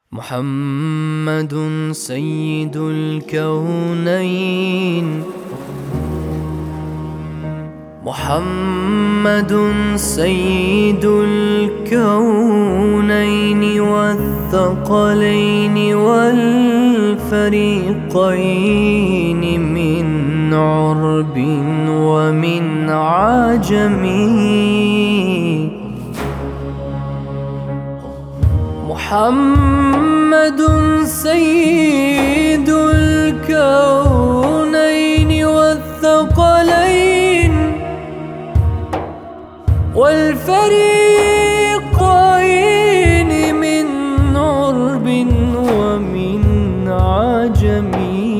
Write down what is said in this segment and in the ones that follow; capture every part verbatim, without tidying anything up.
محمد سيد الكونين، محمد سيد الكونين والثقلين والفريقين، من عرب ومن عجم. محمد سيد الكونين والثقلين والفريقين، من عرب ومن عجم.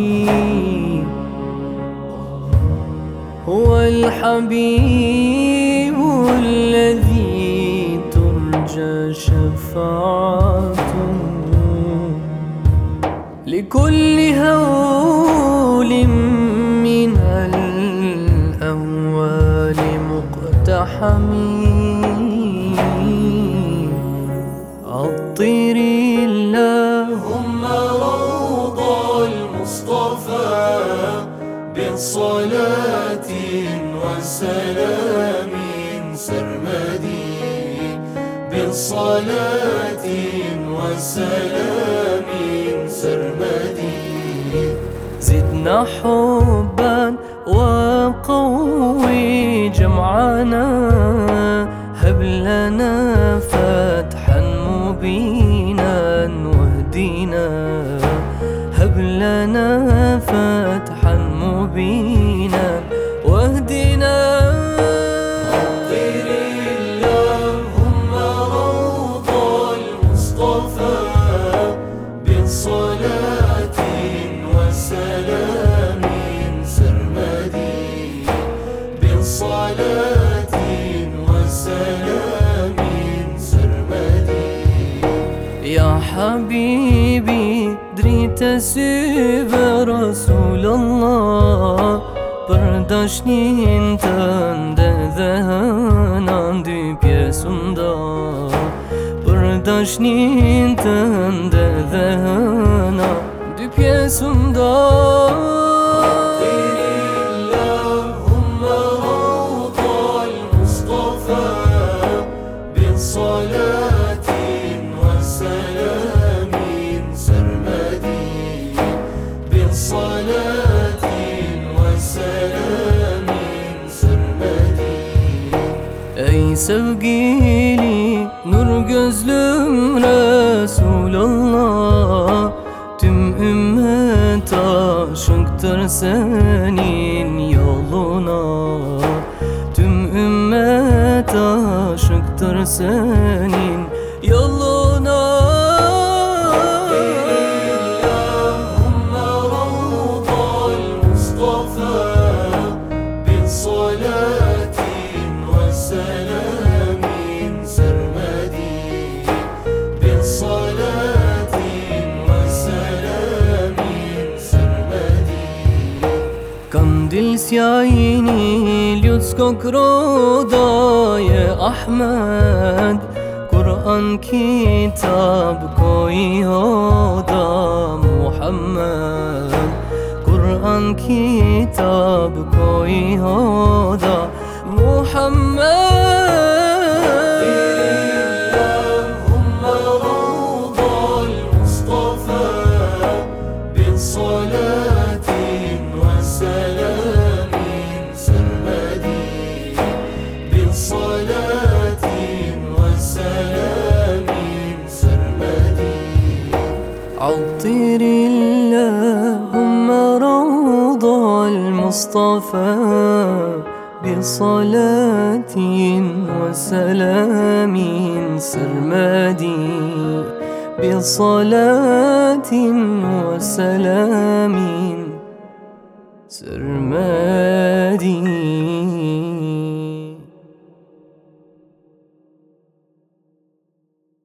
هو الحبيب الذي ترجى شفاعته لكل هول من الأهوال مقتحم. عطري اللهم روض المصطفى بالصلاة والسلام سرمدي، بالصلاة والسلام سرمدي. زدنا حبا وقوي جمعنا، هب لنا فتحا مبينا واهدنا، هب لنا فتحا مبينا واهدنا. بالصلاة والسلام سرمدي، بالصلاة والسلام سرمدي. يا حبيبي دريت سيب رسول الله، برداشتين تندذهنان دي بيسوندا، برداشتين تندذهنان دي بيسوندا. اللهم روض المصطفى بالصلاة والسلام سرمدي، بالصلاة والسلام سرمدي. Ey sevgili nur gözlüm Resulallah, tüm ümmet aşıktır senin yoluna, tüm ümmet aşıktır senin yoluna. Allahümme ravdal Mustafa بالصلاة والسلام سرمدي، بالصلاة والسلام سرمدي. Kandil sjajni ljudskog roda je Ahmed, Kur'an kitab koji hoda Muhammed, Kur'an kitab koji hoda Muhammed. اللهم روض المصطفى بالصلاة والسلام سرمدي، بالصلاة والسلام سرمدي. عطر اللهم روض المصطفى بصلاة وسلام سرمدي، بصلاة وسلام سرمدي.